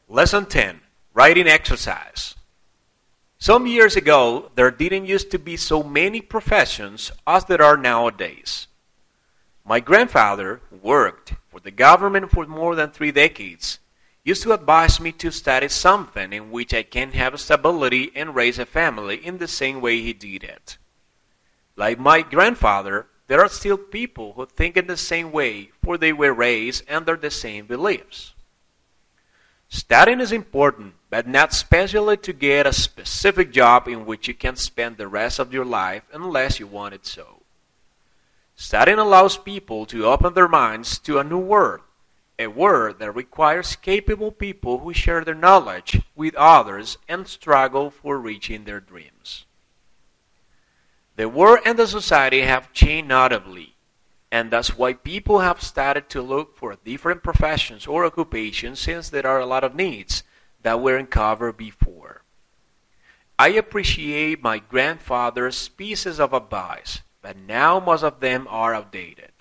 Lesson 10. Writing Exercise. Some years ago, there didn't used to be so many professions as there are nowadays. My grandfather, who worked for the government for more than 3 decades, used to advise me to study something in which I can have stability and raise a family in the same way he did it. Like my grandfather, there are still people who think in the same way, for they were raised under the same beliefs. Studying is important, but not especially to get a specific job in which you can spend the rest of your life unless you want it so. Studying allows people to open their minds to a new world, a world that requires capable people who share their knowledge with others and struggle for reaching their dreams. The world and the society have changed notably, and that's why people have started to look for different professions or occupations since there are a lot of needs that weren't covered before. I appreciate my grandfather's pieces of advice, but now most of them are outdated.